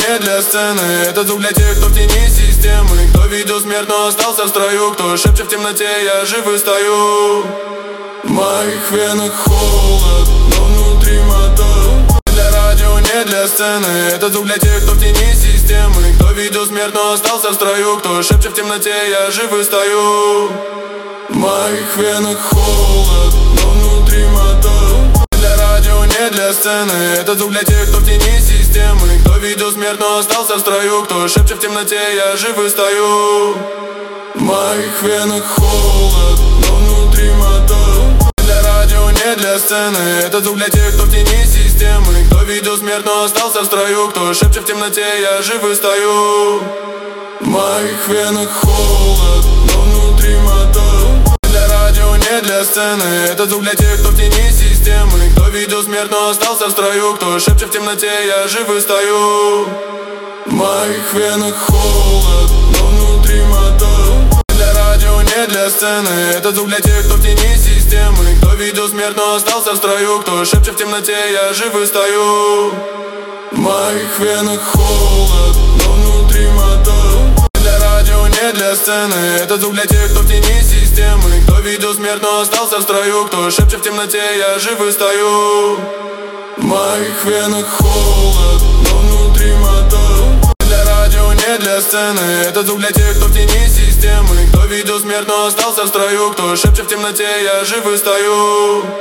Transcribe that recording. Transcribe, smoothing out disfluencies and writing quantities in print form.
не для сцены. Это звук для тех, кто в тени системы, кто видел смерть, но остался в строю, кто шепчет в темноте, я жив и стою. В моих венах холод, но внутри мотор. Для радио, не для сцены. Это звук для тех, кто в тени системы, кто видел смерть, но остался в строю, кто шепчет в темноте, я жив и стою. В моих венах холод, но внутри мотор. Для радио, не для сцены. Это звук для тех, кто в тени системы, кто видел смерть, но остался в строю, кто шепчет в темноте, я жив и стою. В моих венах холод, но внутри мотор. Для радио, не для сцены. Это звук для тех, кто в тени системы, кто видел смерть, но остался в строю, кто шепчет в темноте, я жив и стою. В моих венах холод, но внутри мотор. Для радио, не для сцены. Это звук для тех, кто в тени системы, кто видел смерть, но остался в строю, кто шепчет в темноте, я жив и стою. В моих венах холод, но внутри мотор. Для радио, не для сцены. Это звук для тех, кто в тени системы, кто видел смерть, но остался в строю, кто шепчет в темноте, я жив и стою. В моих венах холод, но внутри мотор. Для радио, не для сцены. Это звук для тех, кто в тени системы, кто видел смерть, но остался в строю, кто шепчет в темноте, я жив и стою. В моих венах холод, но внутри мотор. Для радио, не для сцены. Это звук для тех, кто в тени системы, кто видел смерть, но остался в строю, кто шепчет в темноте, я жив и стою.